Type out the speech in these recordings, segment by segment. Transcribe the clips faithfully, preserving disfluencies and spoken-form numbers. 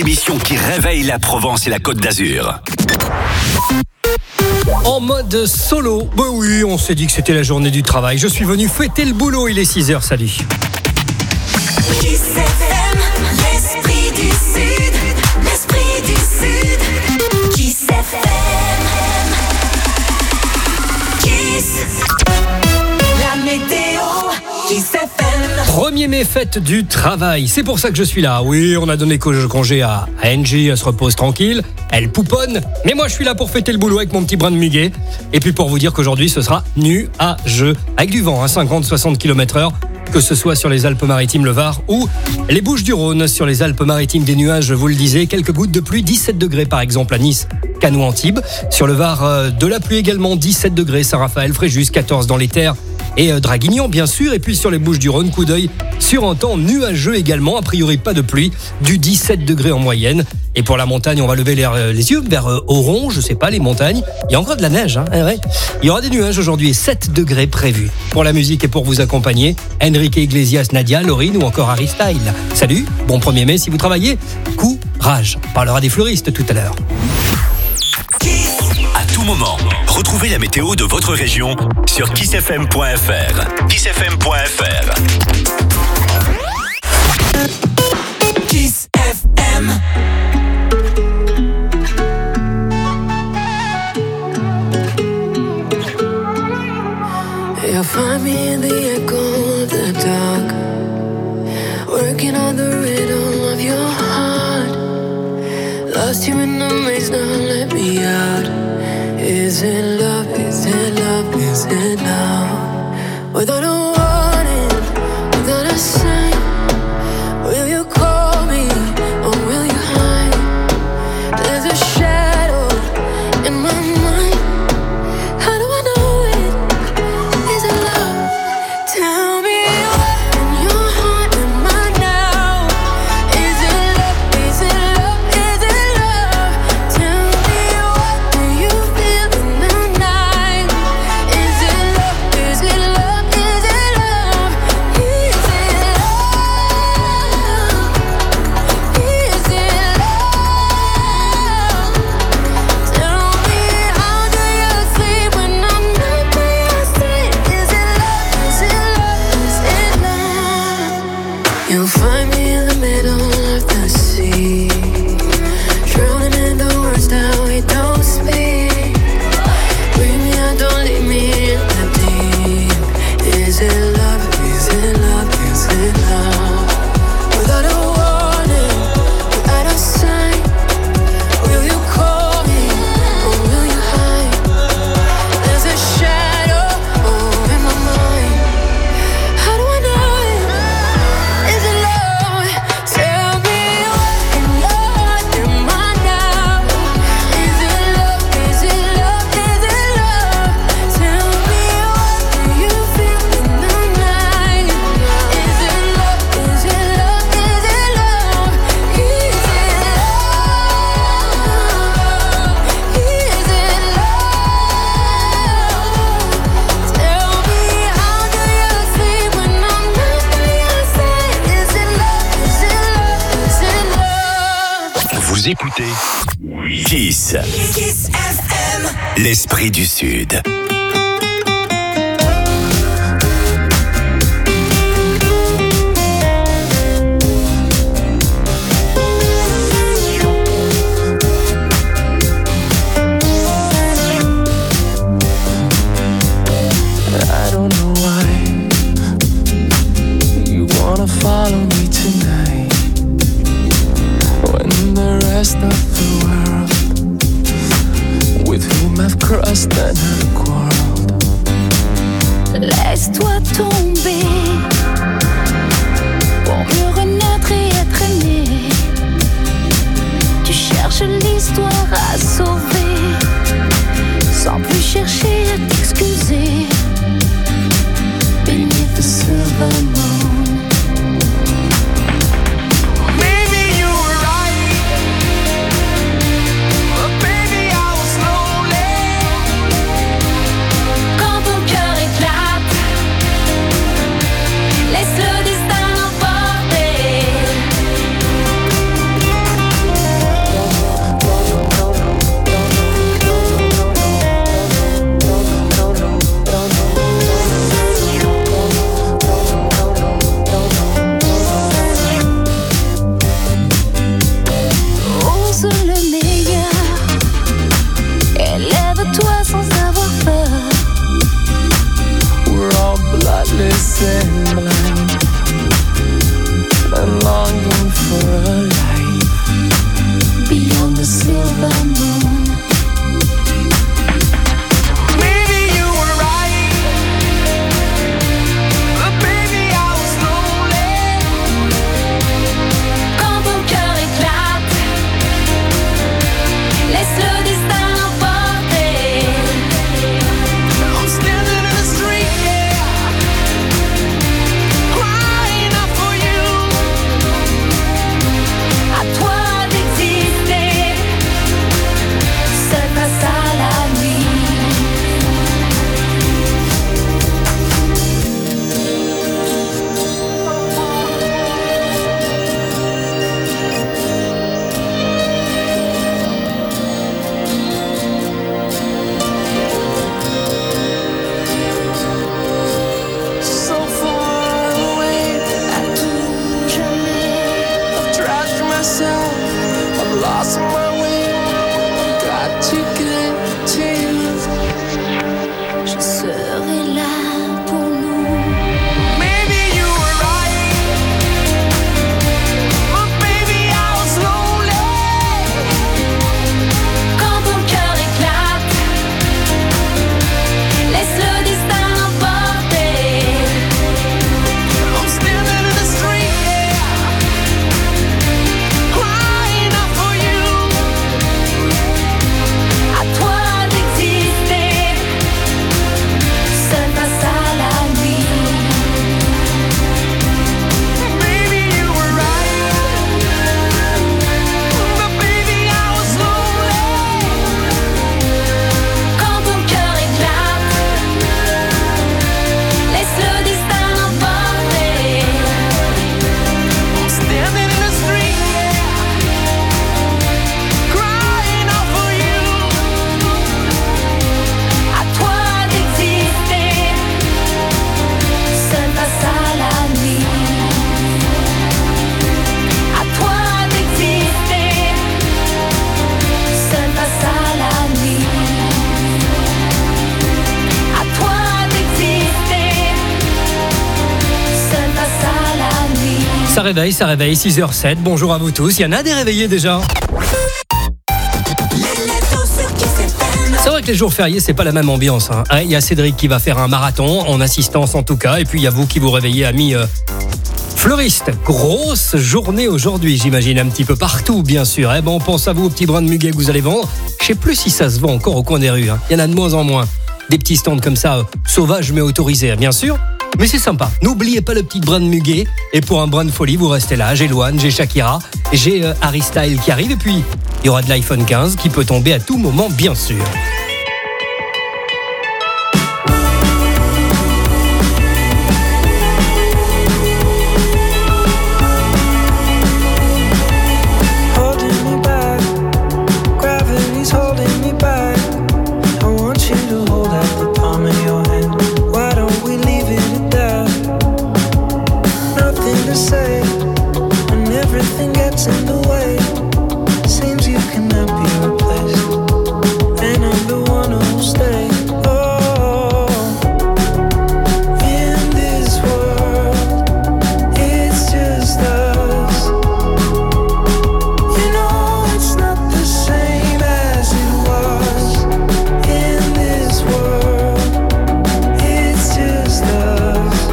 l'émission qui réveille la Provence et la Côte d'Azur. En mode solo, bah oui, on s'est dit que c'était la journée du travail. Je suis venu fêter le boulot, il est six heures, salut. Kiss F M, l'esprit du Sud, l'esprit du Sud. Kiss F M, Kiss. La météo, Kiss F M. premier mai, fête du travail. C'est pour ça que je suis là. Oui, on a donné congé à Angie, elle se repose tranquille. Elle pouponne. Mais moi, je suis là pour fêter le boulot avec mon petit brin de muguet. Et puis pour vous dire qu'aujourd'hui, ce sera nuageux. Avec du vent, hein, cinquante à soixante kilomètres heure. Que ce soit sur les Alpes-Maritimes, le Var ou les Bouches-du-Rhône. Sur les Alpes-Maritimes, des nuages, je vous le disais. Quelques gouttes de pluie, dix-sept degrés par exemple à Nice, Cannes, Antibes. Sur le Var, euh, de la pluie également, dix-sept degrés, Saint-Raphaël, Fréjus, quatorze dans les Terres et euh, Draguignan bien sûr. Et puis sur les Bouches-du-Rhône, coup d'œil sur un temps nuageux également. A priori pas de pluie, du dix-sept degrés en moyenne. Et pour la montagne, on va lever les, euh, les yeux vers euh, Oron, je sais pas, les montagnes. Il y a encore de la neige, hein, ouais. Il y aura des nuages aujourd'hui et sept degrés prévus. Pour la musique et pour vous accompagner, Enrique Iglesias, Nadia, Laurine ou encore Harry Style. Salut, bon premier mai si vous travaillez. Courage. On parlera des fleuristes tout à l'heure. À tout moment, retrouvez la météo de votre région sur kiss f m point f r. kiss f m point f r. Kiss F M. You'll find me in the echo of the dark, working on the rhythm of your heart. Lost you in the maze, now let me out. Is it love, is it love, is it love? Without a warning, without a sign, will you call me or will you hide? There's a shadow in my mind. How do I know it? Is it love? Tell me what in your heart am I now? Is it love? Is it love? Is it love? Tell me what do you feel in the night? Is it love? Is it love? Is it love? Is it love? Is it love? Tell me how do you sleep when I'm not by your side? Is it love? Is it love? Is it love? You'll find me in the middle of the sea, drowning in the words that we don't speak. Bring me out, don't leave me in the deep. Is it love? Is it love? Is it love? Without a warning, without a sign, will you call me or will you hide? There's a shadow oh, in my mind. How do I know it? Is it love? Tell me what in your heart am I now? Is it love? Is it love? Is it love? Tell me what do you feel in the night? Is it love? Is it love? Is it love? Is it love? Is it love? Tell me how do you sleep when I'm not by your side? Is it love? Is it love? Is it love? Vous écoutez Kiss, Kiss F M. l'esprit du Sud. I don't know why you wanna follow me tonight, when the rest of the world, with whom I've crossed and have quarreled. Laisse-toi tomber pour mieux renaître et être aimé. Tu cherches l'histoire à sauver, sans plus chercher à t'excuser. Beneath the silver moon, Maybe you were right, but baby I was lonely. quand ton cœur éclate, laisse le destin l'emporter. lost my way. Got to get to you. Je serai là pour nous. Maybe you were right, but baby I was lonely. Quand ton cœur éclate, laisse le destin l'emporter. I'm standing in the street, yeah, crying out for you. À toi d'exister, seul face à la nuit. Maybe you were right, but baby I was lonely. Quand ton cœur éclate, laisse le destin l'emporter. I'm standing in the street, yeah, crying out for you. À toi d'exister, seul face à la nuit. À toi d'exister, seul face à la nuit. À toi d'exister, seul face à la nuit. Ça réveille, ça réveille, six heures sept. Bonjour à vous tous. Il y en a des réveillés déjà. C'est vrai que les jours fériés, c'est pas la même ambiance. hein. Ouais, Il y a Cédric qui va faire un marathon, en assistance en tout cas. Et puis il y a vous qui vous réveillez, amis euh, fleuristes. Grosse journée aujourd'hui, j'imagine, un petit peu partout, bien sûr. Eh ben, on pense à vous, aux petits brins de muguet que vous allez vendre. Je sais plus si ça se vend encore au coin des rues. hein. Il y en a de moins en moins. Des petits stands comme ça, euh, sauvages mais autorisés, bien sûr. Mais c'est sympa. N'oubliez pas le petit brin de muguet. Et pour un brin de folie, vous restez là. J'ai Loane, j'ai Shakira, j'ai euh, Harry Styles qui arrive. Et puis, il y aura de l'iPhone quinze qui peut tomber à tout moment, bien sûr. Holding me back, gravity's holding me back. I want you to hold out the palm of your hand. Why don't we leave it at that? Nothing to say, and everything gets in the way. Seems you cannot be replaced, and I'm the one who'll stay. Oh, in this world, it's just us. You know it's not the same as it was. In this world, it's just us.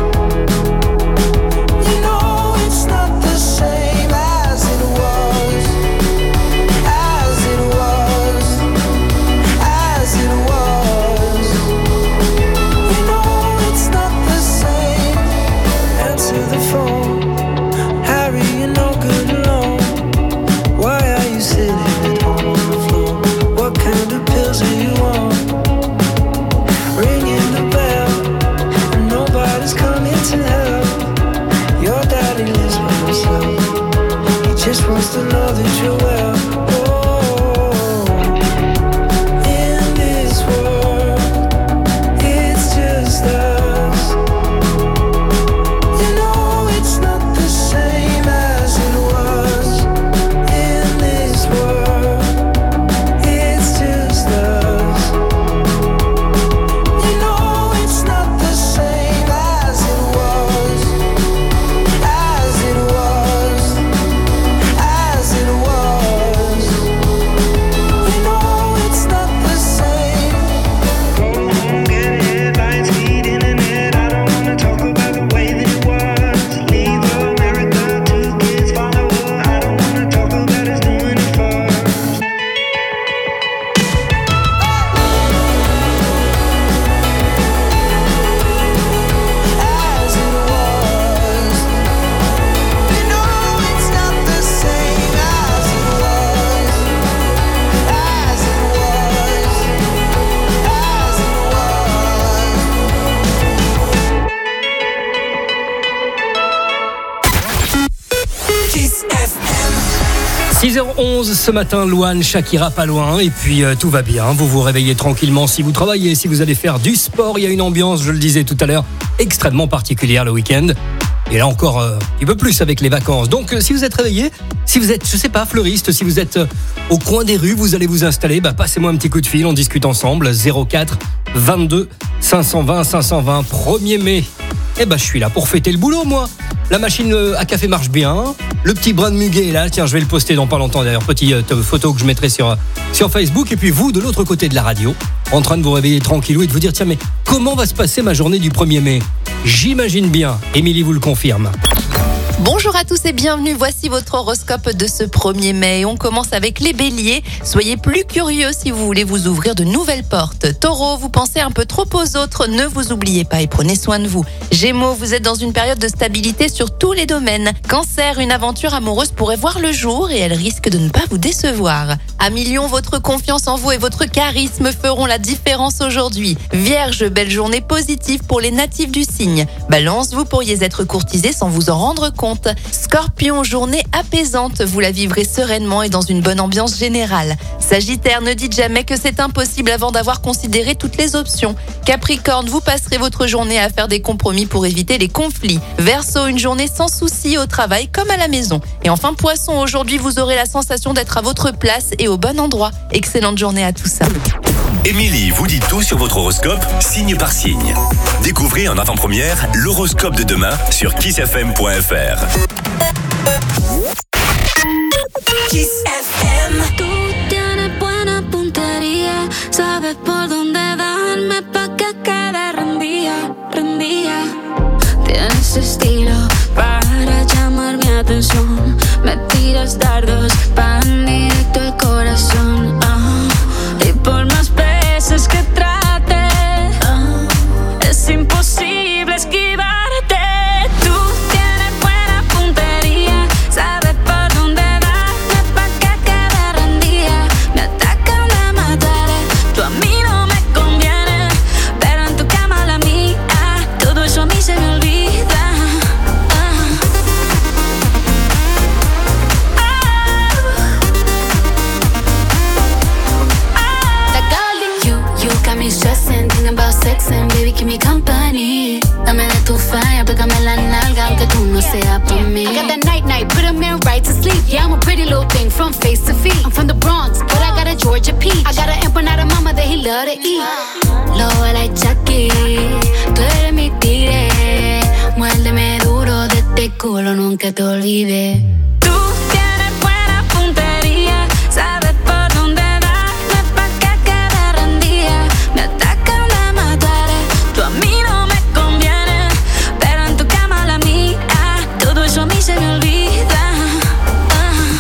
You know it's not the same as it was. As it was. As it was. You know it's not the same. Answer the phone, Harry, you're no good alone. Why are you sitting at home on the floor? What kind of pills are you on? Ringing the bell, and nobody's coming to help. Your daddy lives by himself. He just wants to know that you're well. Oh, in this world, it's just us. You know it's not the same as it was. In this world, it's just us. You know it's not the same as it was. As it was. As it was. You know it's not the same. Go home, get headlines, feed internet. I don't wanna talk about the way that it was. Leave America, two kids follow her. I don't wanna talk about us doing it first. As it was. You know it's not the same as it was. As it was. As it was. Kiss F M. six heures onze ce matin, Loane, Shakira pas loin. Et puis euh, tout va bien, vous vous réveillez tranquillement si vous travaillez, si vous allez faire du sport. Il y a une ambiance, je le disais tout à l'heure, extrêmement particulière le week-end. Et là encore, euh, un petit peu plus avec les vacances. Donc, euh, si vous êtes réveillé, si vous êtes, je sais pas, fleuriste, si vous êtes euh, au coin des rues, vous allez vous installer, bah, passez-moi un petit coup de fil, on discute ensemble. zéro quatre vingt-deux cinq cent vingt cinq cent vingt, premier mai. Eh ben, je suis là pour fêter le boulot, moi. La machine euh, à café marche bien. Le petit brin de muguet est là. Tiens, je vais le poster dans pas longtemps d'ailleurs. Petite euh, photo que je mettrai sur, sur Facebook. Et puis vous, de l'autre côté de la radio, en train de vous réveiller tranquillou et de vous dire, tiens, mais comment va se passer ma journée du premier mai ? J'imagine bien. Émilie vous le confirme. Bonjour à tous et bienvenue, voici votre horoscope de ce premier mai. On commence avec les béliers. Soyez plus curieux si vous voulez vous ouvrir de nouvelles portes. Taureau, vous pensez un peu trop aux autres, ne vous oubliez pas et prenez soin de vous. Gémeaux, vous êtes dans une période de stabilité sur tous les domaines. Cancer, une aventure amoureuse pourrait voir le jour et elle risque de ne pas vous décevoir. Amis Lion, votre confiance en vous et votre charisme feront la différence aujourd'hui. Vierge, belle journée positive pour les natifs du signe. Balance, vous pourriez être courtisé sans vous en rendre compte. Scorpion, journée apaisante, vous la vivrez sereinement et dans une bonne ambiance générale. Sagittaire, ne dites jamais que c'est impossible avant d'avoir considéré toutes les options. Capricorne, vous passerez votre journée à faire des compromis pour éviter les conflits. Verseau, une journée sans souci au travail comme à la maison. Et enfin Poisson, aujourd'hui vous aurez la sensation d'être à votre place et au bon endroit. Excellente journée à tous. Émilie vous dit tout sur votre horoscope, signe par signe. Découvrez en avant-première l'horoscope de demain sur kiss f m point f r. Kiss F M. Tú tienes buena puntería, sabes por dónde darme pa' que quede rendida, rendida. Tienes estilo para llamar mi atención, me tiras dardos pan directo al corazón. Ah, y por más veces que trate, ah, es imposible esquivarte. Tú tienes buena puntería, sabes por dónde darme pa' que quede rendida. Me atacan, me mataré, tú a mí no me conviene, pero en tu cama la mía, todo eso a mí se me olvida. Ah. That girl in you, you got me stressing, thinking about sex and baby keep me company. Dame de tu fire, pégame la nalga aunque tú no seas por mí. I got that night night, put a man right to sleep. Yeah, I'm a pretty little thing from face to feet. I'm from the Bronx, but I got a Georgia peach. I got an empanada mama that he love to eat. Lobo like Chucky, tú eres mi tigre. Muérdeme duro de este culo, nunca te olvides. Tú tienes buena puntería, sabes por dónde darme pa' que quede rendida. Me atacan, me mataré, tú a mí no me conviene, pero en tu cama la mía, todo eso a mí se me olvida. Ah.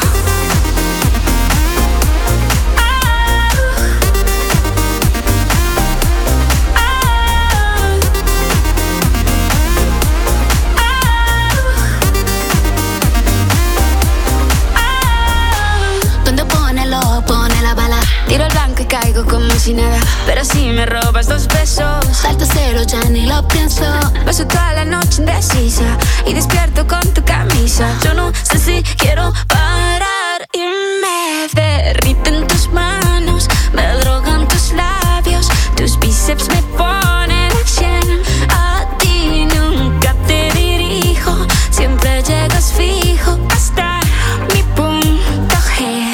Donde pone el ojo, pone la bala. Tiro el blanco y caigo como si nada. Pero si me robas dos besos, salto cero, ya ni lo pienso. Paso toda la noche indecisa y despierto con tu camisa. Yo no sé si quiero parar y me derriten tus manos, me drogan tus labios, tus bíceps me ponen a cien. A ti nunca te dirijo, siempre llegas fijo hasta mi punto G.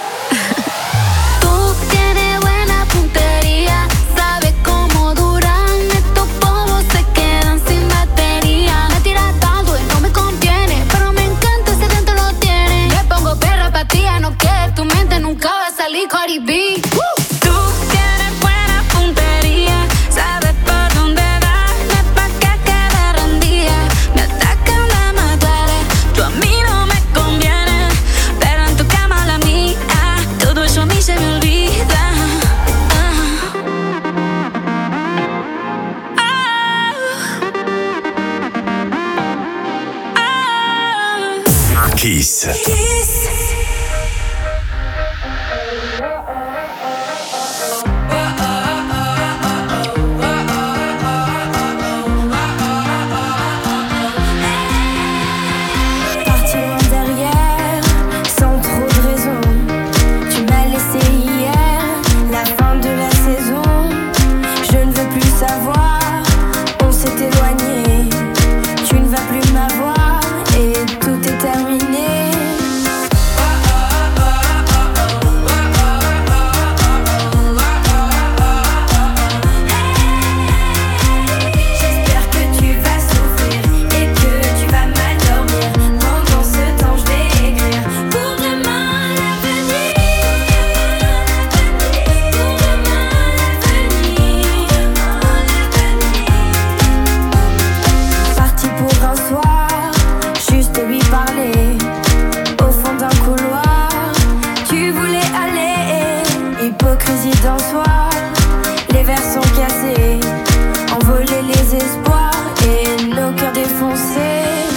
Tú tienes buena puntería, sabes cómo duran estos polvos, se quedan sin batería. Me tiras tanto y no me conviene, pero me encanta ese dentro lo tiene. Le pongo perra pa' ti, no que tu mente nunca va a salir Cardi B. Tú tienes buena puntería, sabes por dónde darme pa' que quede rendida. Me atacan, me mataré, tú a mí no me conviene, pero en tu cama la mía, todo eso a mí se me olvida. Ah. Ah. Kiss. Kiss. d'un soir, les verres sont cassés, envolés les espoirs et nos cœurs défoncés.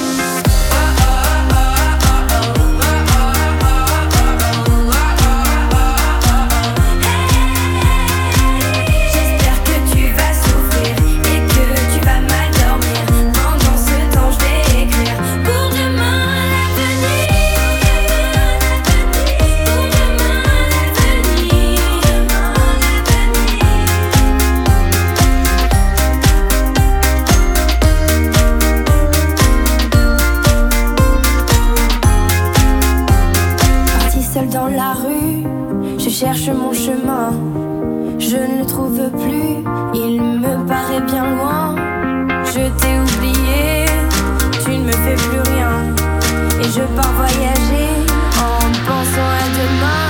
Dans la rue, je cherche mon chemin, je ne le trouve plus, il me paraît bien loin. Je t'ai oublié, tu ne me fais plus rien, et je pars voyager en pensant à demain.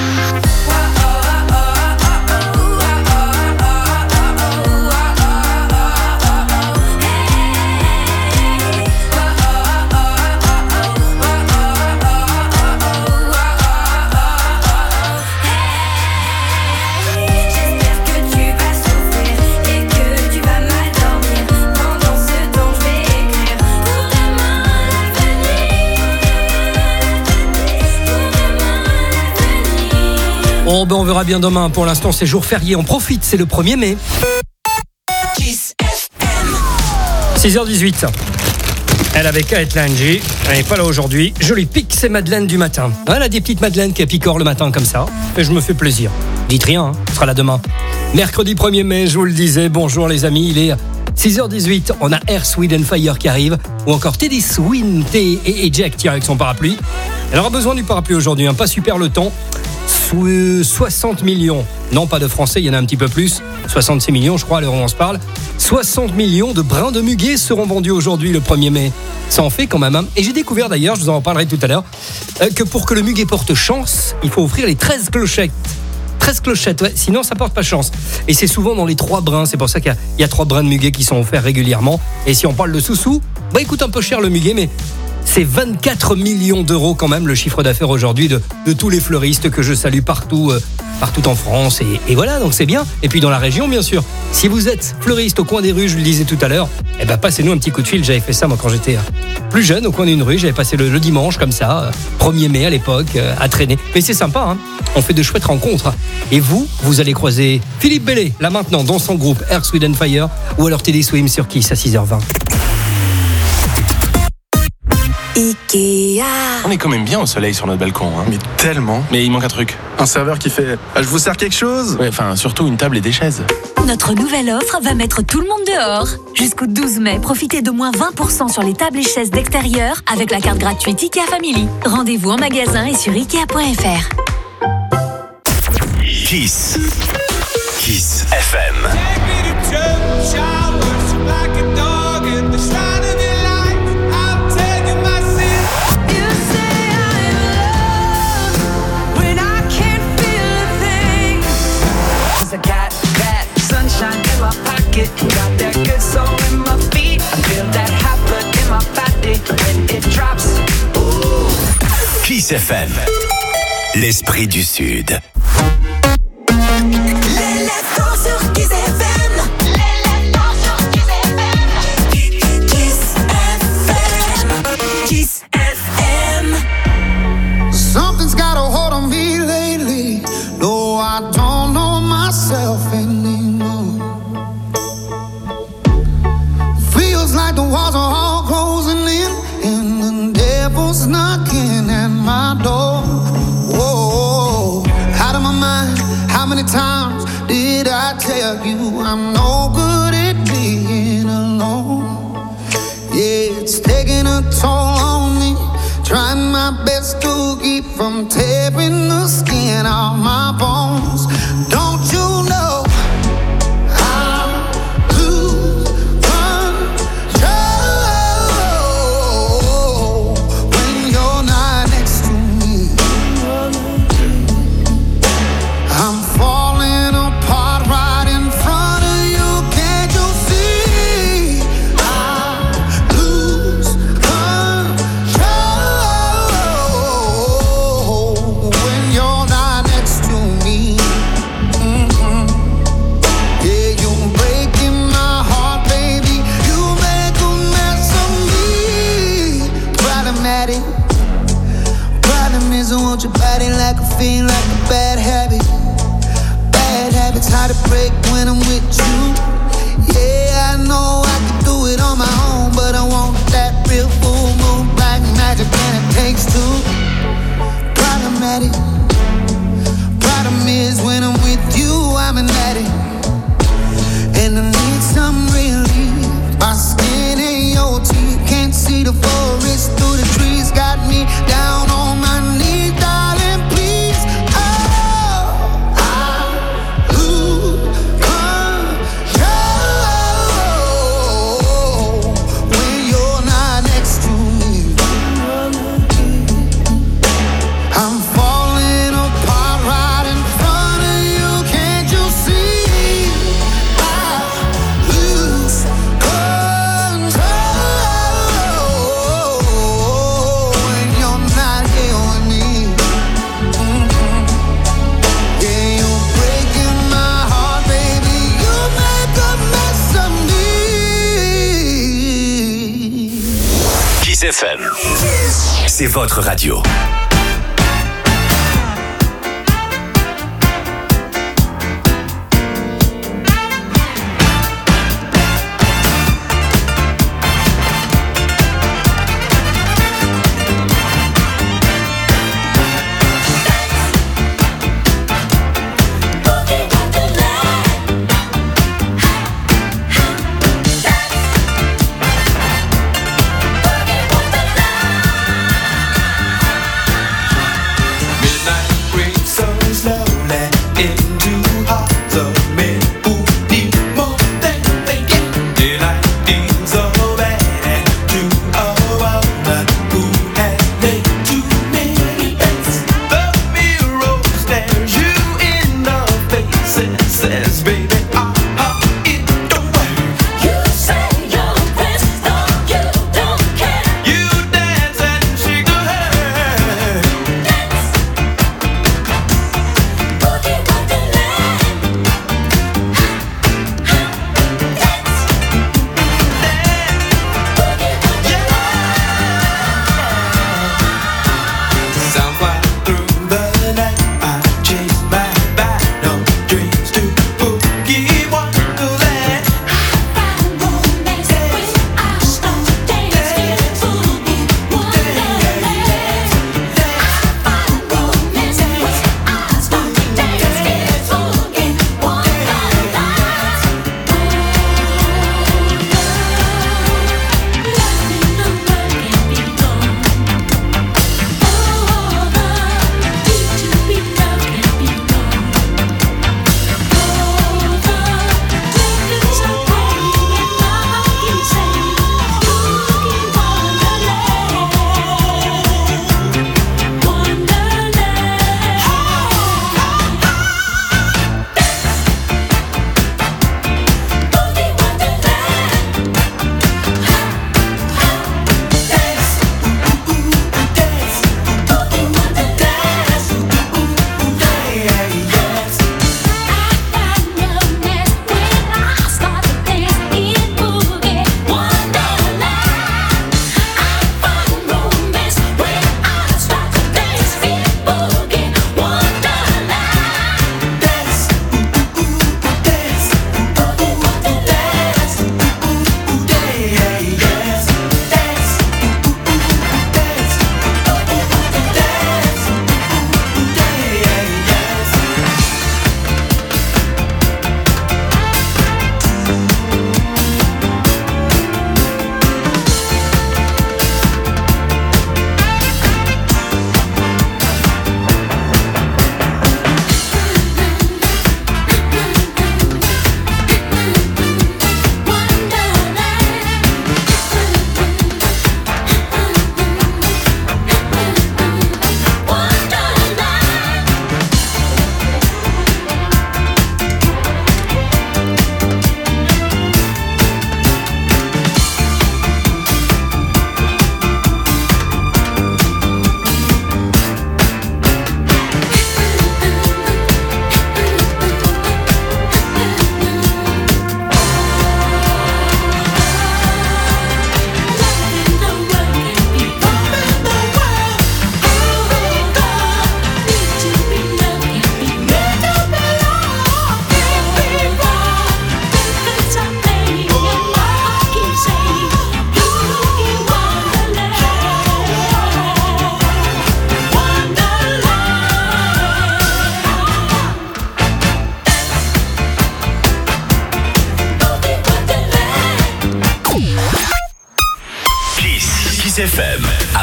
Oh ben on verra bien demain. Pour l'instant c'est jour férié, on profite, c'est le premier mai. six heures dix-huit. Elle avait qu'à être lundi, elle n'est pas là aujourd'hui. Je lui pique ses madeleines du matin. Elle a des petites madeleines qui picorent le matin comme ça. Et je me fais plaisir. Dites rien, hein, ce sera là demain. Mercredi premier mai, je vous le disais. Bonjour les amis, il est six heures dix-huit. On a Earth, Wind and Fire qui arrive. Ou encore Teddy Swin et, et Jack tiens, avec son parapluie. Elle aura besoin du parapluie aujourd'hui, hein, pas super le temps. soixante millions, non pas de Français, il y en a un petit peu plus, soixante-six millions je crois à l'heure où on se parle, soixante millions de brins de muguet seront vendus aujourd'hui le premier mai. Ça en fait quand même, hein. Et j'ai découvert d'ailleurs, je vous en reparlerai tout à l'heure, euh, que pour que le muguet porte chance, il faut offrir les treize clochettes. treize clochettes, ouais, sinon ça porte pas chance. Et c'est souvent dans les trois brins, c'est pour ça qu'il y a, il y a trois brins de muguet qui sont offerts régulièrement. Et si on parle de sous-sous, bah écoute un peu cher le muguet, mais c'est vingt-quatre millions d'euros quand même le chiffre d'affaires aujourd'hui de, de tous les fleuristes que je salue partout, euh, partout en France. Et, et voilà, donc c'est bien. Et puis dans la région, bien sûr. Si vous êtes fleuriste au coin des rues, je le disais tout à l'heure, eh ben passez-nous un petit coup de fil. J'avais fait ça moi quand j'étais plus jeune au coin d'une rue. J'avais passé le, le dimanche comme ça, euh, premier mai à l'époque, euh, à traîner. Mais c'est sympa, hein. On fait de chouettes rencontres. Et vous, vous allez croiser Philippe Bellet, là maintenant, dans son groupe Earth, Wind and Fire, ou alors Teddy Swim sur Kiss à six heures vingt. Ikea. On est quand même bien au soleil sur notre balcon, hein. Mais tellement. Mais il manque un truc. Un serveur qui fait ah, « Je vous sers quelque chose ?» Ouais, enfin, surtout une table et des chaises. Notre nouvelle offre va mettre tout le monde dehors. Jusqu'au douze mai, profitez de moins vingt pour cent sur les tables et chaises d'extérieur avec la carte gratuite Ikea Family. Rendez-vous en magasin et sur ikea point f r. Kiss. Kiss F M. I got that sunshine in my pocket, got that good soul in my feet. I feel that hot blood in my body when it drops. Ooh. Kiss F M. L'esprit du Sud. Les leftos sur Kiss F M. Les leftos sur Kiss F M. Kiss F M. Kiss F M. Something's got a hold on me lately. No, I don't know myself anymore. Feels like the walls are all closing in, and the devil's knocking at my door. Whoa, out of my mind. How many times did I tell you I'm no good at being alone? Yeah, it's taking a toll on me. Trying my best to keep from tearing the skin off my bones. Don't you know I lose control when you're not next to me? I'm falling apart right in front of you. Can't you see? I lose control like a fiend, like a bad habit. Bad habits hard to break when I'm with you. Yeah, I know I can do it on my own, but I want that real full moon, black magic, and it takes two. Problematic. Problem is when I'm with you, I'm an addict, and I need some relief. My skin ain't your teeth, can't see the forest through the trees. Got me down on my knees, darling, please. Oh, I lose control when you're not next to me. I'm falling apart right in front of you, can't you see? I lose control when you're not here with me. Mhm. Yeah, you're breaking my heart, baby. You make a mess of me. Kiss F M. C'est votre radio. Boogie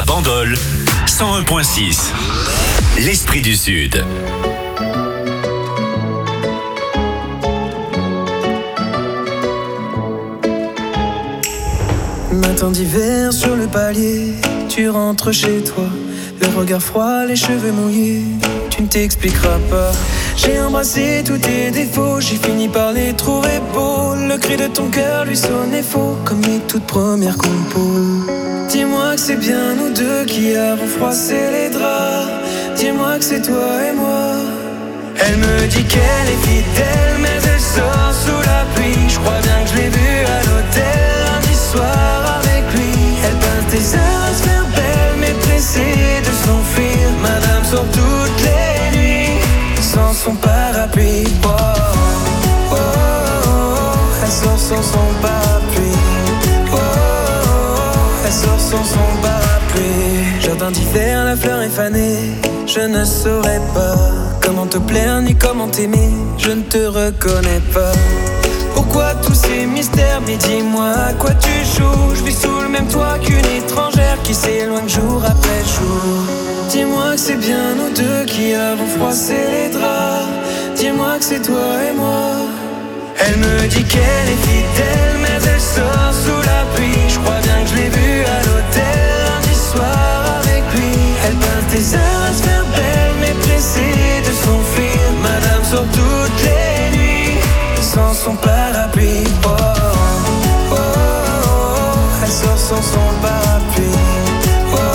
Bandol, cent un virgule six. L'Esprit du Sud. Matin d'hiver sur le palier, tu rentres chez toi, le regard froid, les cheveux mouillés, tu ne t'expliqueras pas. J'ai embrassé tous tes défauts, j'ai fini par les trouver beaux. Le cri de ton cœur lui sonnait faux, comme mes toutes premières compos. Dis-moi que c'est bien nous deux qui avons froissé les draps. Dis-moi que c'est toi et moi. Elle me dit qu'elle est fidèle, mais elle sort sous la pluie. Je crois bien que je l'ai vue à l'hôtel lundi soir avec lui. Elle peint tes heures à se faire belle, mais pressée de s'enfuir. Madame sort toutes les nuits sans son parapluie. Oh, oh, oh, oh. Elle sort sans son parapluie. Oh, oh, oh. Elle sort sans son parapluie. Jardin d'hiver, la fleur est fanée. Je ne saurais pas comment te plaire ni comment t'aimer. Je ne te reconnais pas. Pourquoi tous ces mystères? Mais dis-moi à quoi tu joues. Je vis sous le même toit qu'une étrangère qui s'éloigne jour après jour. Dis-moi que c'est bien nous deux qui avons froissé les draps. Dis-moi que c'est toi et moi. Elle me dit qu'elle est fidèle, mais elle sort sous la pluie. Je crois bien que je l'ai vue à l'hôtel lundi soir avec lui. Elle peint tes heures à se faire belle, mais pressée de s'enfuir. Madame sort toutes les nuits sans son parapluie. Oh, oh, oh, oh. Elle sort sans son parapluie. Oh, oh,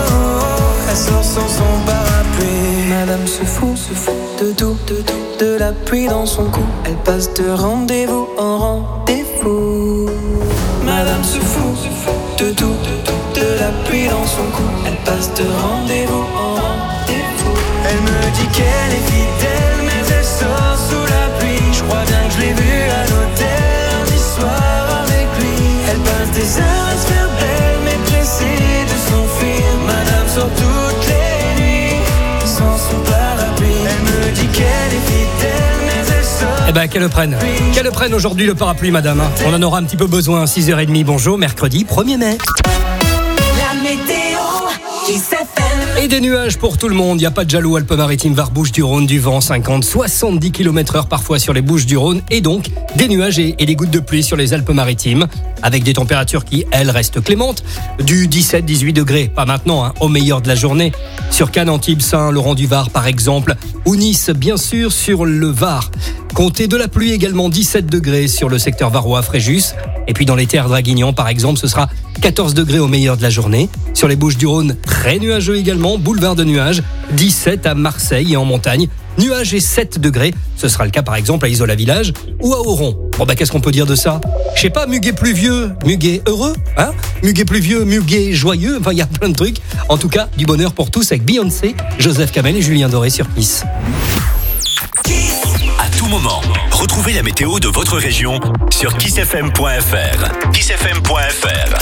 oh. Elle sort sans son parapluie. Madame se fout, se fout de tout, de tout, de la pluie dans son cou. Elle passe de rendez-vous en rendez-vous. Madame se fout, se fout de tout, de tout, de la pluie dans son cou. Elle passe de rendez-vous en rendez-vous. Elle me dit qu'elle est fidèle, mais elle sort sous la pluie. Je crois bien que je l'ai vue à l'hôtel lundi soir avec lui. Elle passe des heures à se faire belle, mais pressée de s'enfuir. Madame sort toutes les nuits sans son parapluie. Elle me dit qu'elle est fidèle, mais elle sort. Eh ben, qu'elle le prenne. Qu'elle le prenne aujourd'hui, le parapluie, madame. On en aura un petit peu besoin. six heures trente, bonjour, mercredi premier mai. La météo, Kiss F M. Et des nuages pour tout le monde. Il n'y a pas de jaloux Alpes-Maritimes, Var, Bouches-du-Rhône, du vent cinquante, soixante-dix kilomètres heure parfois sur les Bouches-du-Rhône. Et donc, des nuages et, et des gouttes de pluie sur les Alpes-Maritimes. Avec des températures qui, elles, restent clémentes. Du dix-sept à dix-huit degrés. Pas maintenant, hein, au meilleur de la journée. Sur Cannes, Antibes, Saint-Laurent-du-Var, par exemple. Ou Nice, bien sûr, sur le Var. Comptez de la pluie également, dix-sept degrés sur le secteur varois, Fréjus. Et puis dans les terres draguignan, par exemple, ce sera quatorze degrés au meilleur de la journée. Sur les Bouches-du-Rhône, très nuageux également, boulevard de nuages, dix-sept à Marseille et en montagne. Nuages et sept degrés. Ce sera le cas par exemple à Isola-Village ou à Oron. Bon bah qu'est-ce qu'on peut dire de ça? Je sais pas, muguet pluvieux, muguet heureux, hein? Muguet pluvieux, muguet joyeux, enfin il y a plein de trucs. En tout cas, du bonheur pour tous avec Beyoncé, Joseph Kamel et Julien Doré sur Kiss. À tout moment, retrouvez la météo de votre région sur kiss f m point f r. kiss f m point f r.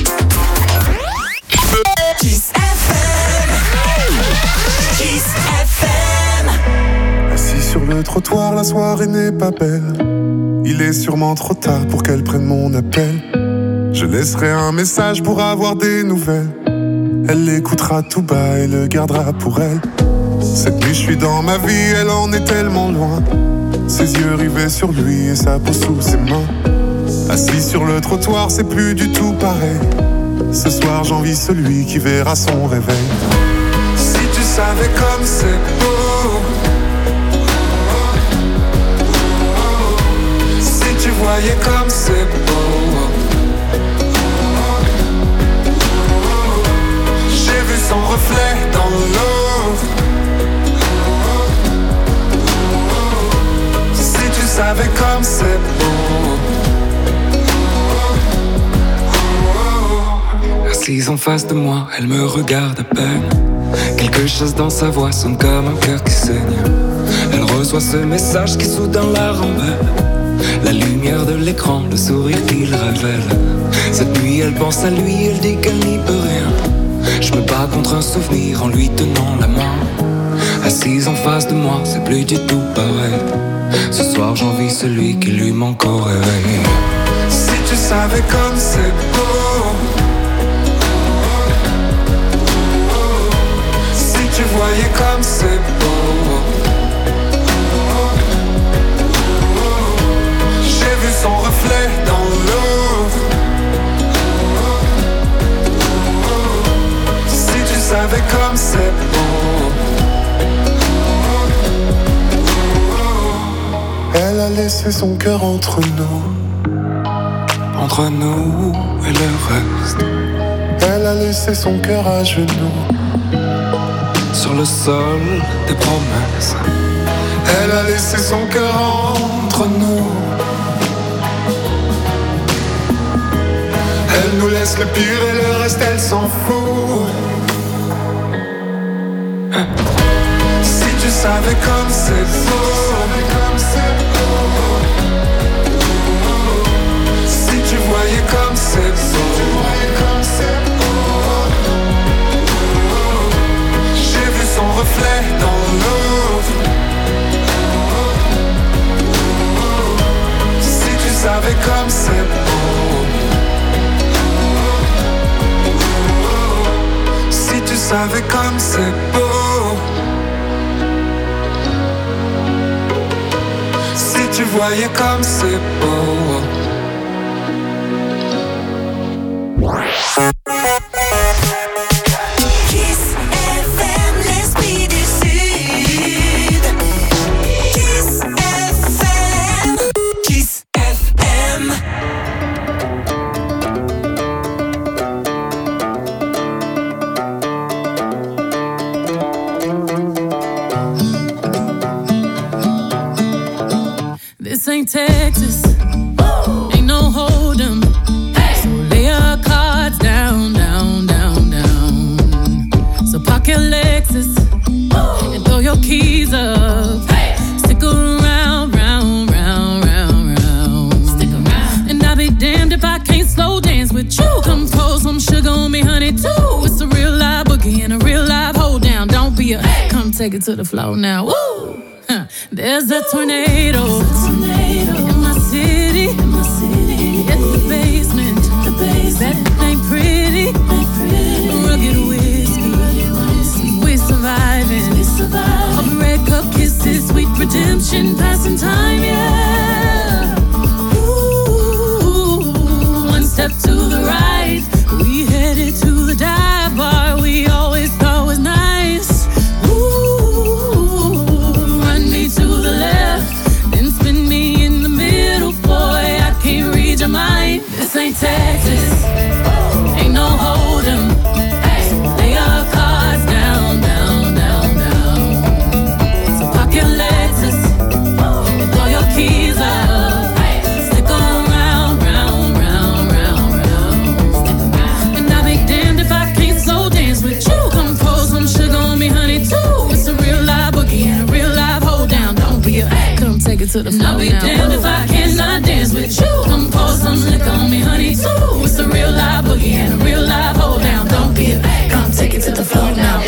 Kiss F M. Kiss F M. Assis sur le trottoir, la soirée n'est pas belle. Il est sûrement trop tard pour qu'elle prenne mon appel. Je laisserai un message pour avoir des nouvelles. Elle l'écoutera tout bas et le gardera pour elle. Cette nuit je suis dans ma vie, elle en est tellement loin. Ses yeux rivés sur lui et sa peau sous ses mains. Assis sur le trottoir, c'est plus du tout pareil. Ce soir j'envie celui qui verra son réveil. Si tu savais comme c'est beau, si tu voyais comme c'est beau. J'ai vu son reflet dans l'eau. Si tu savais comme c'est beau. Assise en face de moi, elle me regarde à peine. Quelque chose dans sa voix sonne comme un cœur qui saigne. Elle reçoit ce message qui soudain la rend belle. La lumière de l'écran, le sourire qu'il révèle. Cette nuit elle pense à lui, elle dit qu'elle n'y peut rien. Je me bats contre un souvenir en lui tenant la main. Assise en face de moi, c'est plus du tout pareil. Ce soir j'envie celui qui lui manque au réveil. Si tu savais comme c'est beau. tu voyais comme c'est beau. J'ai vu son reflet dans l'eau. Si tu savais comme c'est beau. Elle a laissé son cœur entre nous, entre nous et le reste. Elle a laissé son cœur à genoux, sur le sol des promesses. Elle a laissé son cœur entre nous. Elle nous laisse le pire et le reste elle s'en fout. Si tu savais comme c'est beau. Si tu voyais comme c'est beau. J'ai vu son reflet dans l'eau. Si tu savais comme c'est beau. Si tu savais comme c'est beau. Si tu voyais comme c'est beau. Kiss F M, l'esprit du Sud. Kiss F M. Kiss F M. This ain't Texas, ain't no hold'em. So lay your cards down, down, down, down. So park your Lexus and throw your keys up. Stick around, round, round, round, round. Stick around. And I'll be damned if I can't slow dance with you. Come pour some sugar on me, honey, too. It's a real live boogie and a real live hold down. Don't be a, come take it to the floor now. Woo! Huh. There's a tornado, in my city, in my city. At the basement, the basement. That ain't pretty, ain't pretty. Rugged whiskey, rugged whiskey. We're surviving, we surviving. All the red cup kisses, sweet redemption, passing time, yeah. Ooh, one step to the right, we headed to the dive bar we always thought was nice. To the left, then spin me in the middle, boy, I can't read your mind. This ain't Texas, ain't no hold'em. So lay your cards down, down, down, down. So park your Lexus and throw your keys up. Stick around, round, round, round, round. And I'll be damned if I can't slow dance with you. Come pour some sugar on me, honey, too. It's a real live boogie and a real live hold down. Don't be a, come take it to the floor. I'll be now. Damned if I cannot dance with you. Come pour some liquor on me, honey, too. It's a real live boogie and a real live hold down. Don't be a, come take it to the floor now.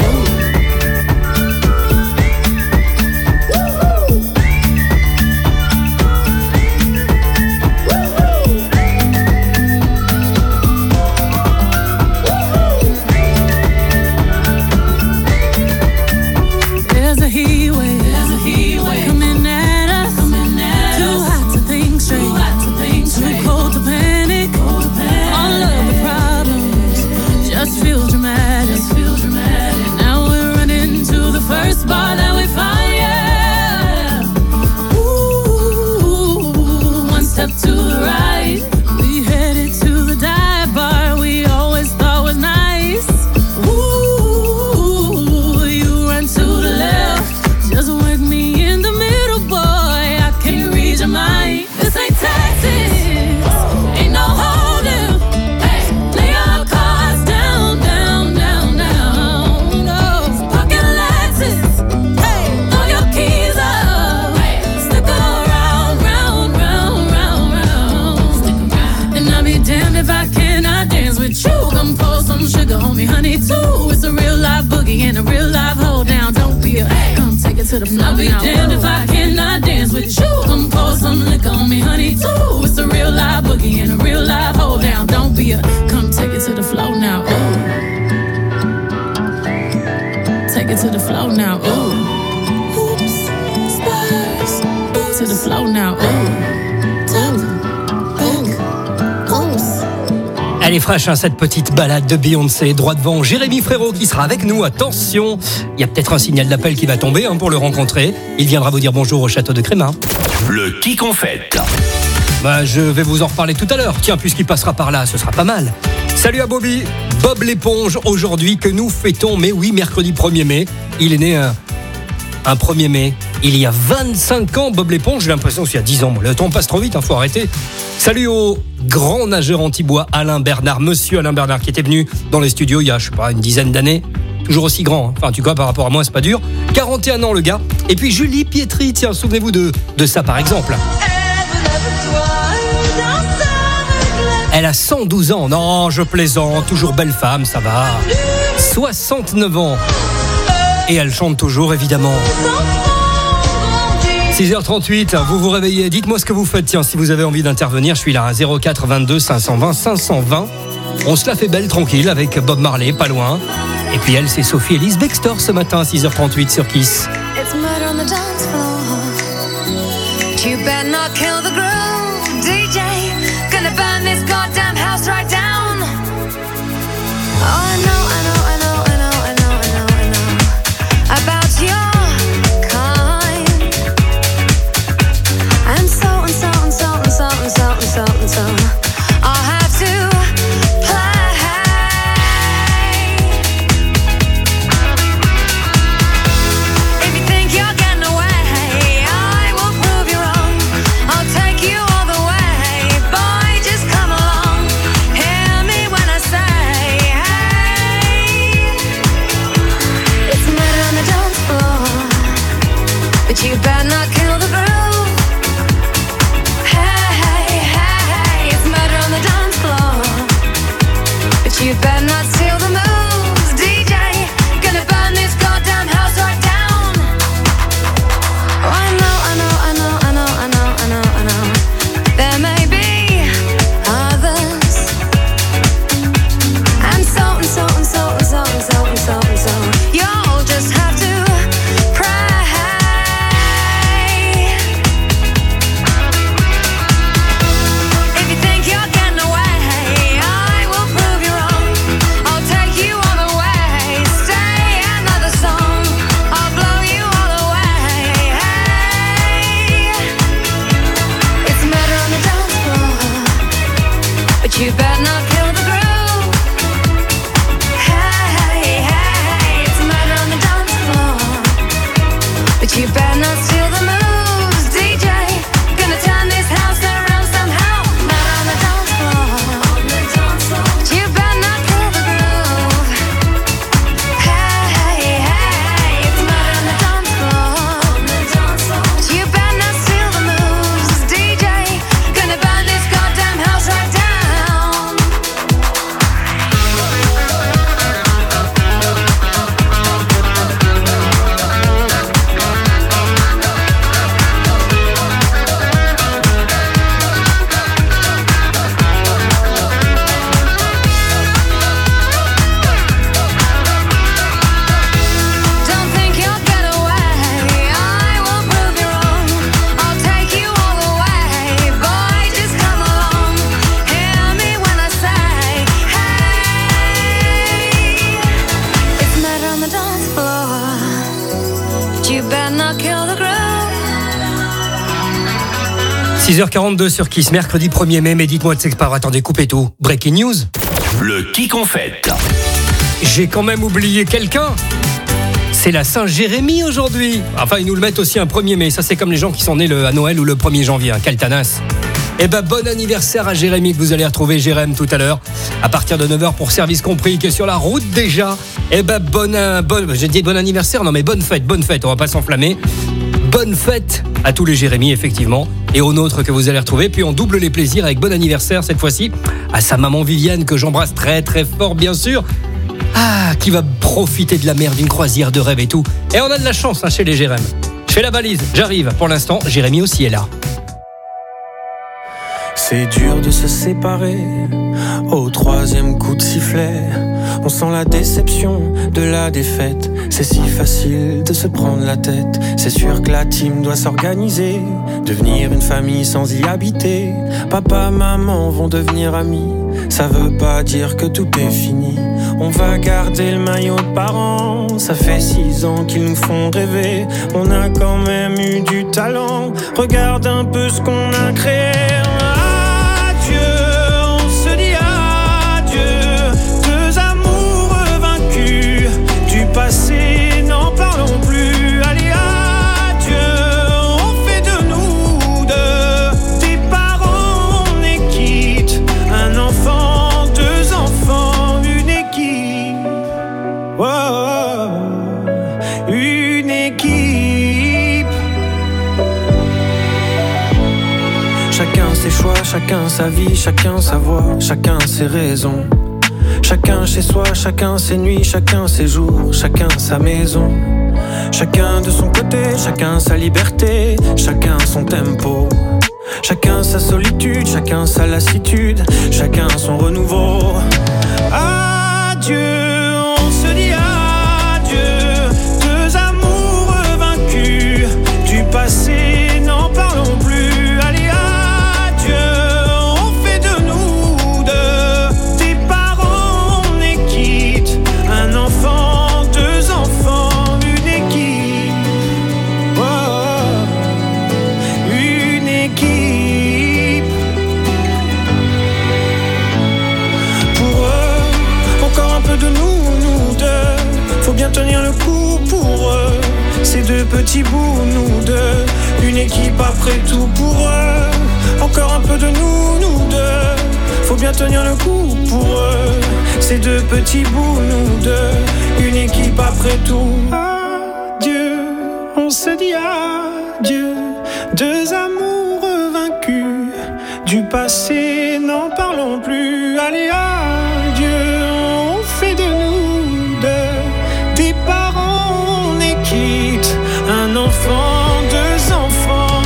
There's a heat wave, there's a heat wave coming at us, coming at too us. Hot to think straight, too hot to think straight, too cold to panic, cold to panic. All of the problems just feel dramatic, just feel dramatic. And now we're running to the first bar that we find, yeah. Ooh, one step to the right, we headed to the dive bar we always thought was nice. Ooh, you run to the left, just work me in the middle, boy, I can't read your mind. This ain't Texas, ain't no hold'em. Lay your cards down, down, down, down. No, so park your Lexus, throw your keys up. Stick around, round, round, round, round. And I'll be damned if I cannot dance with you. Come pour some sugar on me, honey, too. It's a real live boogie and a real live hold down. Don't be a, come take it to the floor. I'll be now. Damned if I cannot dance with you. Come pour some liquor on me, honey, too. It's a real live boogie and a real live hold down. Don't be a, come take it to the floor now. Ooh. Take it to the flow now. Ooh, oops, spurs, to the flow now. Ooh, tap, back, oops. Elle est fraîche, hein, cette petite balade de Beyoncé. Droit devant, Jérémy Frérot qui sera avec nous. Attention, il y a peut-être un signal d'appel qui va tomber hein, pour le rencontrer. Il viendra vous dire bonjour au château de Crémin. Le qui qu'on fête. Bah, je vais vous en reparler tout à l'heure. Tiens, puisqu'il passera par là, ce sera pas mal. Salut à Bobby, Bob l'éponge, aujourd'hui que nous fêtons, mais oui, mercredi premier mai. Il est né un, un premier mai. Il y a vingt-cinq ans, Bob l'éponge, j'ai l'impression qu'il y a dix ans. Le temps passe trop vite, il hein, faut arrêter. Salut au grand nageur anti-bois Alain Bernard, monsieur Alain Bernard, qui était venu dans les studios il y a, je sais pas, une dizaine d'années. Toujours aussi grand, hein. Enfin, tu vois, par rapport à moi, c'est pas dur. quarante et un ans, le gars. Et puis Julie Pietri, tiens, souvenez-vous de, de ça, par exemple. Elle a cent douze ans. Non, je plaisante. Toujours belle femme, ça va. soixante-neuf ans. Et elle chante toujours, évidemment. six heures trente-huit, vous vous réveillez. Dites-moi ce que vous faites. Tiens, si vous avez envie d'intervenir, je suis là à zéro quatre vingt-deux cinq cent vingt cinq cent vingt. On se la fait belle, tranquille, avec Bob Marley, pas loin. Et puis elle, c'est Sophie Elise Bextor ce matin à six heures trente-huit sur Kiss. It's murder on the dance floor. You better not kill the groove, D J. Gonna burn this goddamn house right down. Oh, I know, I know, I know, I know, I know, I know, I know about your kind. And so and so and so and so and so and so and so. I'll have to play. If you think you're getting away, I will prove you wrong. I'll take you all the way. Boy, just come along. Hear me when I say, hey. It's murder on the dance floor, but you better not kill the groove. Hey, hey, hey, hey. It's murder on the dance floor, but you better not steal the moves, D J. Gonna burn this goddamn house right down. Oh, I know, I know, I know, I know, I know, I know, I know. There may be others, and so and so and so and so and so and so and so. You'll just have to pray. If you think you're getting away, I will prove you wrong. I'll take you all the way. Stay another song. I'll blow you all away. Hey. It's murder on the dance floor, but you better not kill the groove. Hey, hey, hey. It's murder on the dance floor, but you better not steal the moves, D J. Gonna turn this house around somehow. Murder on the dance floor, on the dance floor. But you better not kill the groove. Hey, hey, hey. It's murder on the dance floor, on the dance floor. But you better not steal the moves, D J. Gonna burn this goddamn house right down. Don't think you'll get away. I will prove you wrong. I'll take you all the way. Boy, just come along. Hear me when I say, hey. It's murder on the dance floor, but you better not kill the groove. six heures quarante-deux sur Kiss, mercredi premier mai. Mais dites-moi de c'est pas. Attendez, coupez tout. Breaking news. Le qui qu'on fête. J'ai quand même oublié quelqu'un. C'est la Saint-Jérémy aujourd'hui. Enfin, ils nous le mettent aussi un premier mai. Ça, c'est comme les gens qui sont nés le, à Noël ou le premier janvier. Hein. Caltanas. Eh ben, bon anniversaire à Jérémy, que vous allez retrouver, Jérém, tout à l'heure. À partir de neuf heures pour service compris, qui est sur la route déjà. Eh ben, bon, euh, bon, j'ai dit bon anniversaire. Non, mais bonne fête, bonne fête. On va pas s'enflammer. Bonne fête à tous les Jérémy, effectivement. Et aux nôtres que vous allez retrouver. Puis on double les plaisirs avec bon anniversaire, cette fois-ci, à sa maman Viviane, que j'embrasse très, très fort, bien sûr. Ah, qui va profiter de la mer, d'une croisière de rêve et tout. Et on a de la chance hein, chez les Jérém. Je fais la valise, j'arrive. Pour l'instant, Jérémy aussi est là. C'est dur de se séparer au troisième coup de sifflet. On sent la déception de la défaite. C'est si facile de se prendre la tête. C'est sûr que la team doit s'organiser, devenir une famille sans y habiter. Papa, maman vont devenir amis. Ça veut pas dire que tout est fini. On va garder le maillot de parents. Ça fait six ans qu'ils nous font rêver. On a quand même eu du talent. Regarde un peu ce qu'on a créé. Adieu, on se dit adieu. Deux amours vaincus. Du passé, n'en parlons plus. Allez, adieu, on fait de nous deux des parents, on est quitte. Un enfant, deux enfants, une équipe. Oh, une équipe. Chacun ses choix, chacun sa vie, chacun sa voix, chacun ses raisons. Chacun chez soi, chacun ses nuits, chacun ses jours, chacun sa maison. Chacun de son côté, chacun sa liberté, chacun son tempo. Chacun sa solitude, chacun sa lassitude, chacun son renouveau. Adieu, on se dit adieu. Deux amours vaincus. Du passé, n'en parlons plus. Allez, adieu, on fait de nous deux des parents, on est quitte. Un enfant, deux enfants, une équipe. Oh, une équipe. Pour eux, encore un peu de nous, nous deux. Faut bien tenir le coup pour eux. Ces deux petits bouts, nous deux. Une équipe après tout pour eux. Encore un peu de nous, nous deux. Faut bien tenir le coup pour eux. Ces deux petits bouts, nous deux. Une équipe après tout. Adieu, on se dit adieu. Deux amours vaincus. Du passé, n'en parlons plus. Allez, adieu, on fait de nous deux des parents, on est quitte. Un enfant, deux enfants.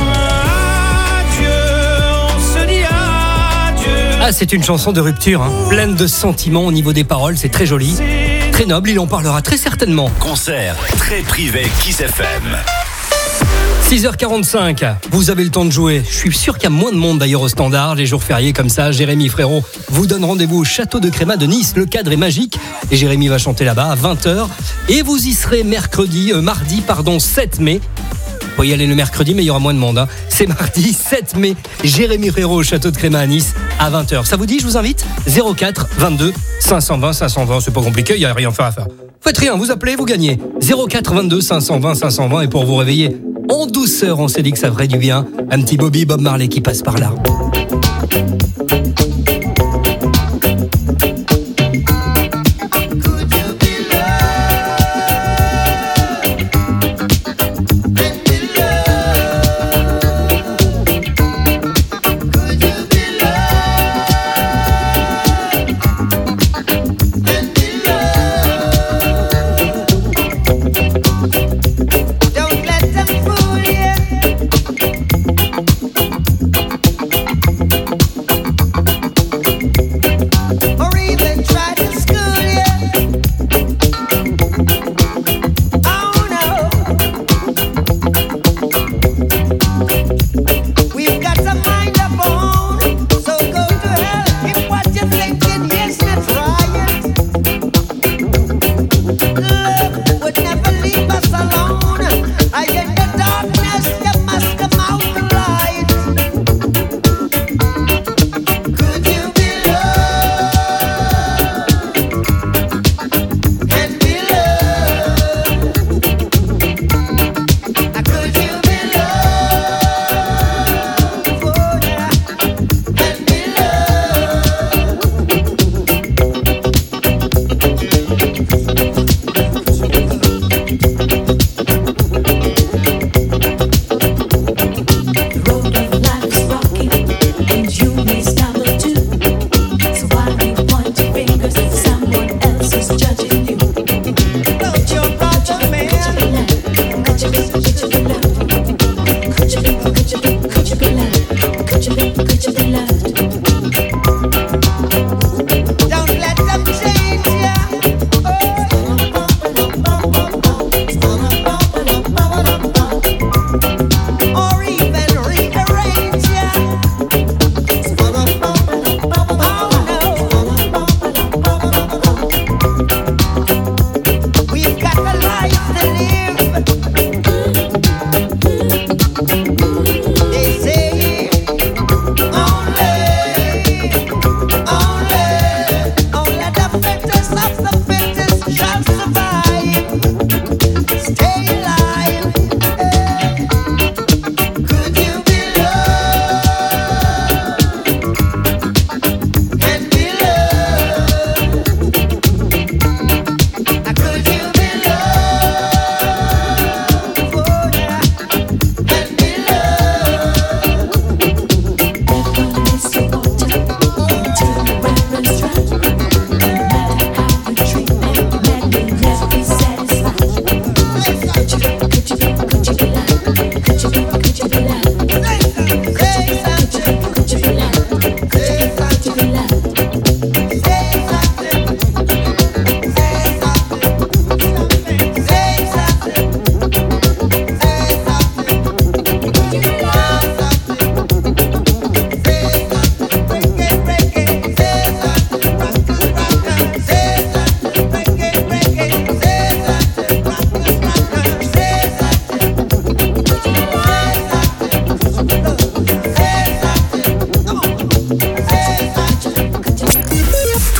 Adieu, on se dit adieu. Ah, c'est une chanson de rupture, hein. Pleine de sentiments au niveau des paroles, c'est très joli. Très noble, il en parlera très certainement. Concert très privé Kiss F M. six heures quarante-cinq, vous avez le temps de jouer. Je suis sûr qu'il y a moins de monde d'ailleurs au standard. Les jours fériés comme ça, Jérémy Frérot vous donne rendez-vous au château de Créma de Nice. Le cadre est magique et Jérémy va chanter là-bas à vingt heures. Et vous y serez mercredi, euh, mardi pardon, sept mai. Vous pouvez y aller le mercredi mais il y aura moins de monde, hein. C'est mardi sept mai, Jérémy Frérot au château de Créma à Nice à vingt heures. Ça vous dit, je vous invite zéro quatre vingt-deux cinq cent vingt cinq cent vingt, c'est pas compliqué, il n'y a rien à faire à faire. Faites rien, vous appelez, vous gagnez. zéro quatre vingt-deux cinq cent vingt cinq cent vingt et pour vous réveiller en douceur, on s'est dit que ça ferait du bien. Un petit Bobby Bob Marley qui passe par là. Don't let them fool you.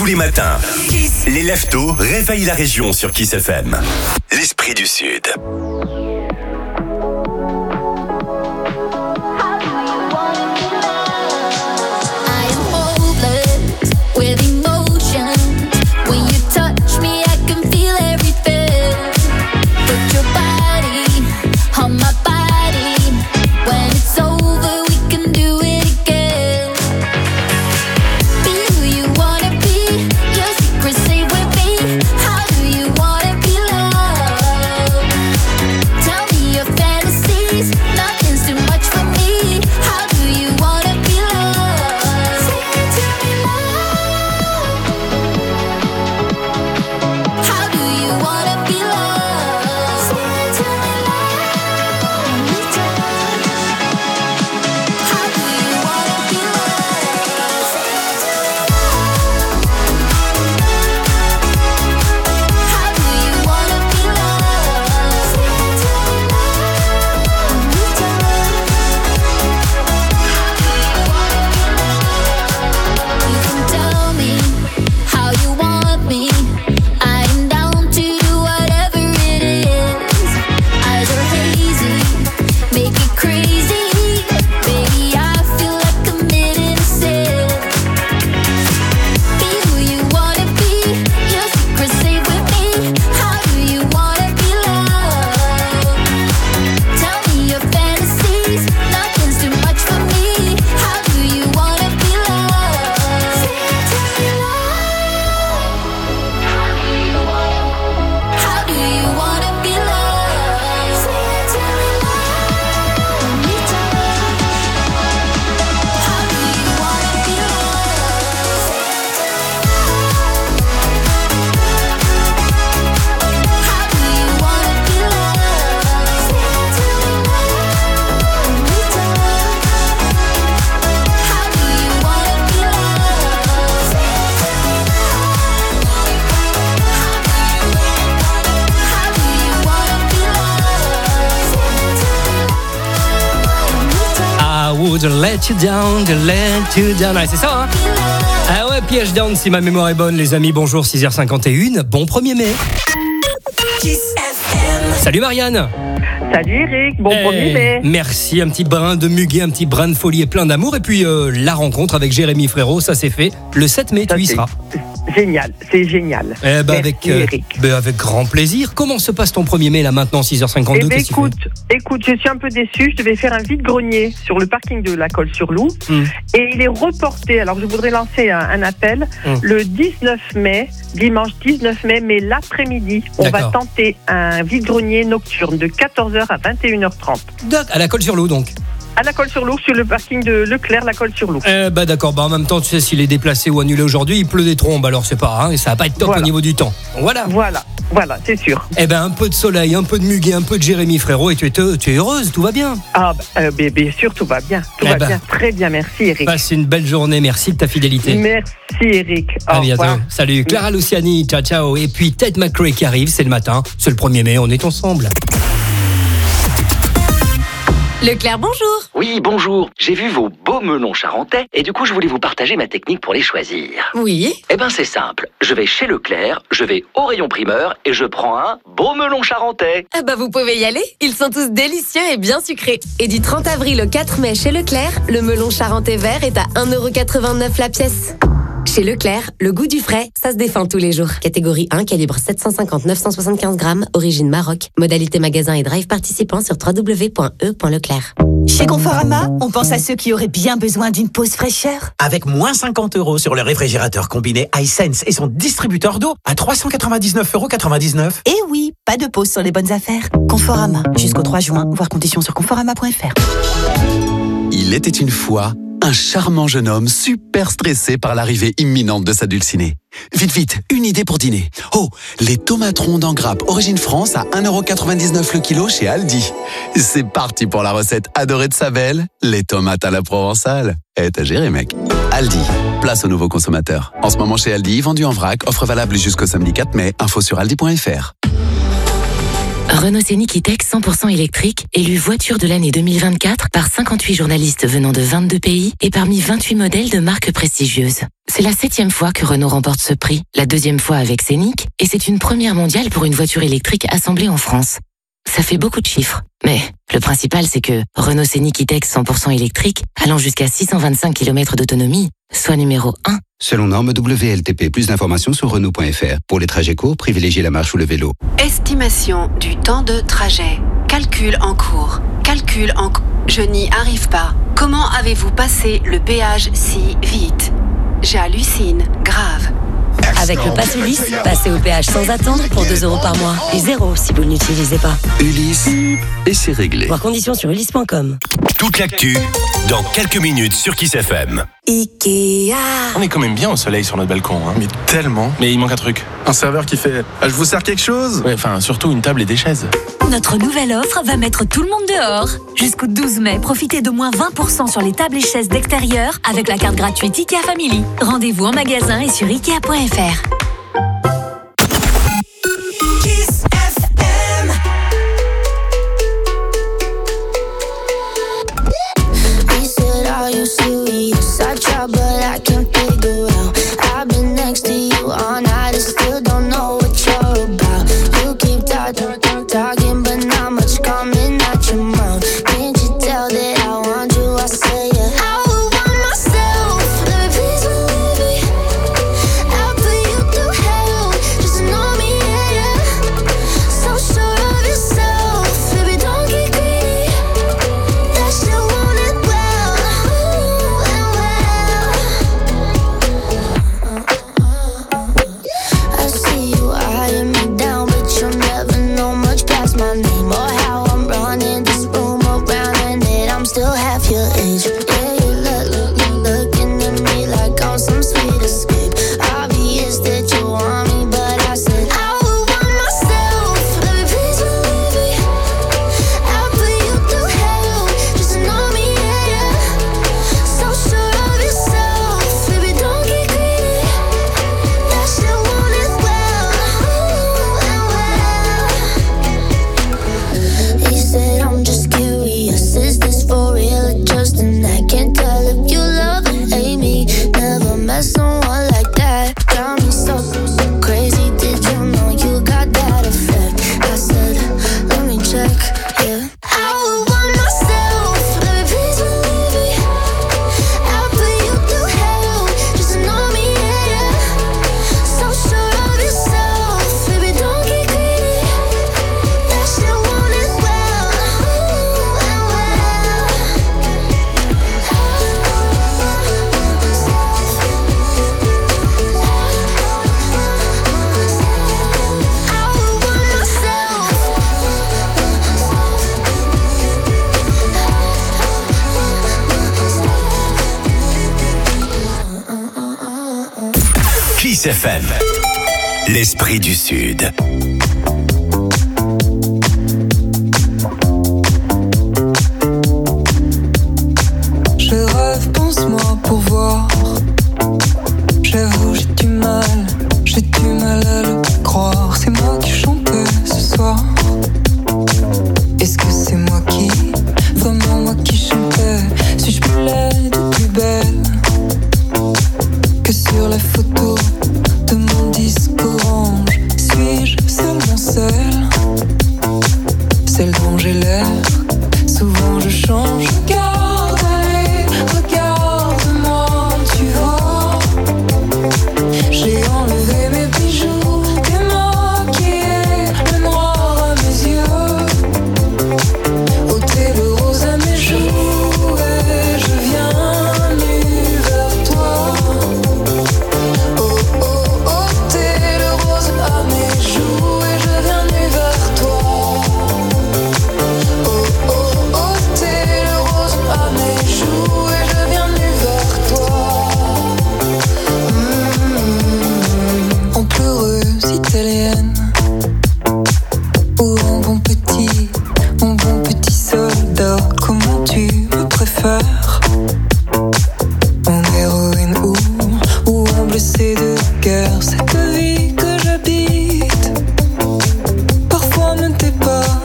tous les matins. Les leftos réveillent la région sur Kiss F M. L'esprit du Sud. With emotion, when you touch me, I can feel everything. Put your body on my body. When it's over, we can do it again. Be who you wanna be. Your secret safe with me. How do you wanna be loved? Tell me your fantasies. Nothing's too much for me. How do you wanna be loved? Say it to me, love. How do you wanna be loved? Say it to me, love. How do you wanna be loved? Say it to me, love. How do you wanna be loved? Say it to me, love. You can tell me how you want me. I'm down to do whatever it is. Eyes are hazy, make it crazy. Baby, I feel like committing a sin. Be who you wanna be. Your secret safe with me. How do you wanna be loved? Tell me your fantasies. Nothing's too much for me. How do you wanna be loved? Say it to me, love. How do you wanna be loved? Say it to me, love. How do you wanna be loved? Say it to me, love. How do you wanna be loved? Say it to me, love. How do you wanna be loved? Say it to me, How do you wanna be loved? I would let you down, to let you down. Ah, c'est ça, hein? Ah ouais, piège down si ma mémoire est bonne, les amis. Bonjour, six heures cinquante et un. Bon premier mai. Salut Marianne. Salut Eric, bon Eh, premier mai. Merci, un petit brin de muguet, un petit brin de folie et plein d'amour. Et puis euh, la rencontre avec Jérémy Frérot, ça s'est fait. Le sept mai, Ça, tu y c'est seras. Génial, c'est génial. Eh ben, Merci avec, euh, Eric. ben, avec grand plaisir. Comment se passe ton premier mai là maintenant, six heures Eh cinquante-deux? ben, Qu'est-ce que tu écoute, écoute, je suis un peu déçue. Je devais faire un vide-grenier sur le parking de la Colle-sur-Loup fais Hmm. et il est reporté. Alors je voudrais lancer un, un appel Hmm. le dix-neuf mai, dimanche dix-neuf mai, mais l'après-midi, on va D'accord. tenter un vide-grenier nocturne de quatorze heures à vingt et une heures trente. D'ac- À la Colle-sur-Loup donc. À la Colle-sur-Loup, sur le parking de Leclerc, la Colle-sur-Loup. Eh ben d'accord, bah en même temps, tu sais, s'il est déplacé ou annulé aujourd'hui, il pleut des trombes, alors c'est pas, hein, ça va pas être top Voilà. au niveau du temps. Voilà. Voilà, voilà, c'est sûr. Eh ben un peu de soleil, un peu de muguet, un peu de Jérémy Frérot, et tu es, tu es heureuse, tout va bien. Ah, bah, euh, bien, bien sûr, tout va bien. Tout Eh va ben. bien. Très bien, merci Eric. Passe une belle journée, merci de ta fidélité. Merci Eric. À Au bientôt. revoir. Salut, Clara Luciani, ciao ciao. Et puis Ted McRae qui arrive, c'est le matin, c'est le premier mai, on est ensemble. Leclerc, bonjour. Oui, bonjour. J'ai vu vos beaux melons charentais et du coup, je voulais vous partager ma technique pour les choisir. Oui. Eh ben, c'est simple. Je vais chez Leclerc, je vais au rayon primeur et je prends un beau melon charentais. Ah bah vous pouvez y aller. Ils sont tous délicieux et bien sucrés. Et du trente avril au quatre mai chez Leclerc, le melon charentais vert est à un euro quatre-vingt-neuf la pièce. Chez Leclerc, le goût du frais, ça se défend tous les jours. Catégorie un, calibre sept cent cinquante neuf cent soixante-quinze grammes, origine Maroc. Modalité magasin et drive participant sur w w w point e point leclerc. Chez Conforama, on pense à ceux qui auraient bien besoin d'une pause fraîcheur. Avec moins cinquante euros sur le réfrigérateur combiné iSense et son distributeur d'eau à trois cent quatre-vingt-dix-neuf euros quatre-vingt-dix-neuf. Et oui, pas de pause sur les bonnes affaires. Conforama, jusqu'au trois juin, voir conditions sur conforama point f r. Il était une fois un charmant jeune homme super stressé par l'arrivée imminente de sa dulcinée. Vite, vite, une idée pour dîner. Oh, les tomates rondes en grappe origine France à un euro quatre-vingt-dix-neuf le kilo chez Aldi. C'est parti pour la recette adorée de sa belle, les tomates à la provençale. Eh, t'as géré, mec. Aldi, place aux nouveaux consommateurs. En ce moment chez Aldi, vendu en vrac, offre valable jusqu'au samedi quatre mai, info sur aldi point f r. Renault Scénic E-Tech cent pour cent électrique, élu voiture de l'année deux mille vingt-quatre par cinquante-huit journalistes venant de vingt-deux pays et parmi vingt-huit modèles de marques prestigieuses. C'est la septième fois que Renault remporte ce prix, la deuxième fois avec Scénic, et c'est une première mondiale pour une voiture électrique assemblée en France. Ça fait beaucoup de chiffres, mais le principal c'est que Renault Scénic E-Tech cent pour cent électrique, allant jusqu'à six cent vingt-cinq kilomètres d'autonomie, soit numéro un. Selon norme W L T P, plus d'informations sur Renault point F R. Pour les trajets courts, privilégiez la marche ou le vélo. Estimation du temps de trajet. Calcul en cours. Calcul en cours. Je n'y arrive pas. Comment avez-vous passé le péage si vite? J'hallucine. Grave. Avec le Pass Ulysse, passez au péage sans attendre pour deux euros par mois. Et zéro si vous ne l'utilisez pas. Ulysse, et c'est réglé. Voir conditions sur ulysse point com. Toute l'actu, dans quelques minutes sur Kiss F M. Ikea. On est quand même bien au soleil sur notre balcon. Hein. Mais tellement. Mais il manque un truc. Un serveur qui fait ah, « Je vous sers quelque chose ?» Ouais, enfin, surtout une table et des chaises. Notre nouvelle offre va mettre tout le monde dehors. Jusqu'au douze mai, profitez de moins vingt pour cent sur les tables et chaises d'extérieur avec la carte gratuite IKEA Family. Rendez-vous en magasin et sur ikea point F R. Kiss F M. He said, "Are you serious?" I try, but I can't figure out. I've been next to you all night and still don't know what you're about. You keep talking, talking, but not much coming out your mouth. Can't you tell that I want you? I say yeah. I would want myself. Let me please believe me. I'll put you through hell just to know me, yeah, yeah. So sure of yourself, baby, don't get greedy. That shit want it well, ooh, and well. I see you eyeing me down, but you'll never know much past my name or how I'm running this room around, and that I'm still half your age. Yeah, you look, look, look, looking at me like I'm some sweet escape. Obvious that you want me, but I said I would want myself. Let me please believe me. I'll put you through hell just to know me, yeah, yeah. So sure of yourself, baby, don't get greedy. That shit want it well, ooh, and well. He said, I'm just curious, is this for real or just an act? Can't tell if you love or hate me. Never met someone like that. Got me so, so crazy. Did you know you got that effect? I said, let me check, yeah. I would want myself. Let me please believe me. I'll put you through hell just to know me, yeah, yeah. So sure of yourself, baby, don't get greedy. That shit want it well, ooh, and well. I would want myself. Kiss F M, l'esprit du Sud. Je rêve, pense-moi pour voir. J'avoue, j'ai du mal, j'ai du mal à le croire. C'est moi qui chantais ce soir. Est-ce que c'est moi qui, vraiment moi qui chantais? Suis-je plus laide ou plus belle que sur la photo de mon disque orange? Suis-je seulement celle, celle dont j'ai l'air? Souvent je change. Regarde, allez, regarde-moi, tu vois. J'ai enlevé mes bijoux, démaquillé le noir à mes yeux, ôté le rose à mes joues, et je viens nu vers toi. Oh oh, ôté le rose à mes joues, et je viens nu vers toi. Oh oh, ôté le rose à mes joues, et je viens nu vers toi. Mmh. En pleureuse italienne, ou en bon petit, en bon petit soldat, comment tu me préfères? En héroïne ou, ou en blessé de guerre, cette vie que j'habite parfois ne t'est pas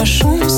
ma chance.